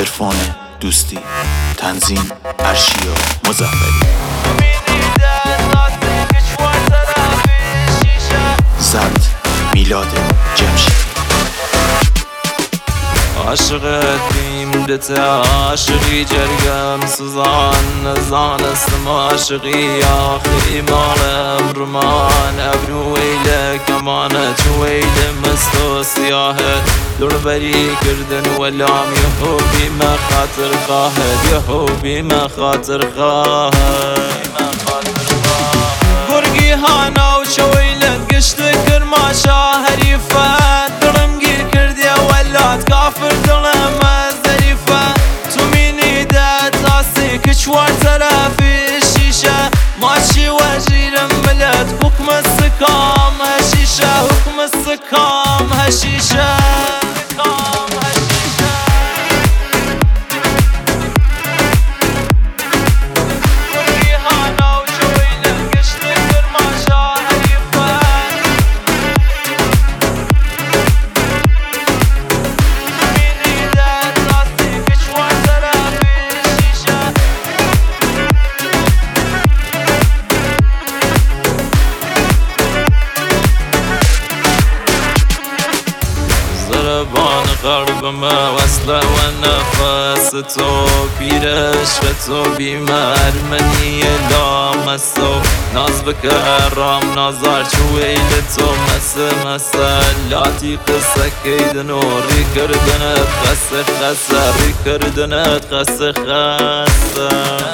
عرفان دوستی، تنظیم ارشیا مظفری، ضبط میلاد جمشید. عاشقت بیم دت عاشقی جرگم سوزان نزانستم عاشقی آخی مالم رمان ابرو ویله کمانت ویله مستو سیاهت دور بری کردن ولام یهو بیم خاطر خواهد یهو بیم خاطر خواهد گرگی هانا و شویلت گشت کرما شاهریفت درم گیر کردی ولات کافر دلم از ظریفه تو مینی دت آسی کچوار طرفی شیشه ماشی وجیرم بلد حکم السکام هشیشه حکم السکام هشیشه زربان قلبم وصله و نفس تو پیر عشق تو بیمار منی لامستو ناز بکرم نازار چویل تو مسلاتی قصه کیدن و ری کردنت خسه خسه ری کردنت خسه خسه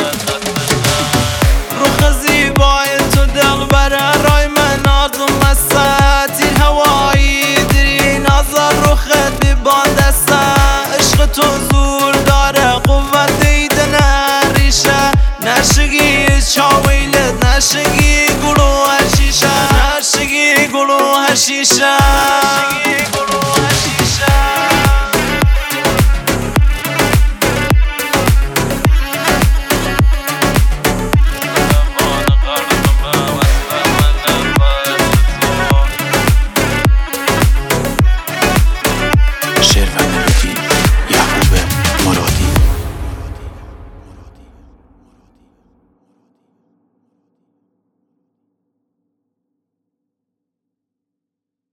روخ زیبای تو دل بره رای من آدم مسه تیر هوایی دری نازار روخت بیبان دسته عشق تو زور داره قوت دیدن ریشه نشگی چاویلت نشگی گلو هشیشه نشگی گلو هشیشه شعر و